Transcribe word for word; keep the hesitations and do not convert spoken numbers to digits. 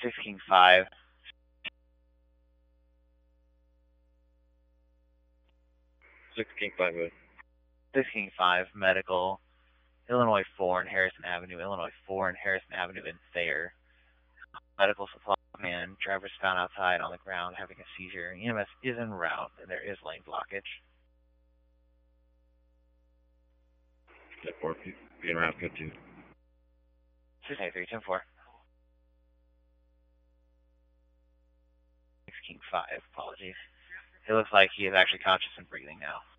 sixteen five. sixteen five. sixteen five, medical. Illinois four and Harrison Avenue. Illinois four and Harrison Avenue in Thayer. Medical supply man. Driver's found outside on the ground having a seizure. E M S is en route, and there is lane blockage. ten four, being around good too. six eight three, ten four. sixteen five, apologies. It looks like he is actually conscious and breathing now.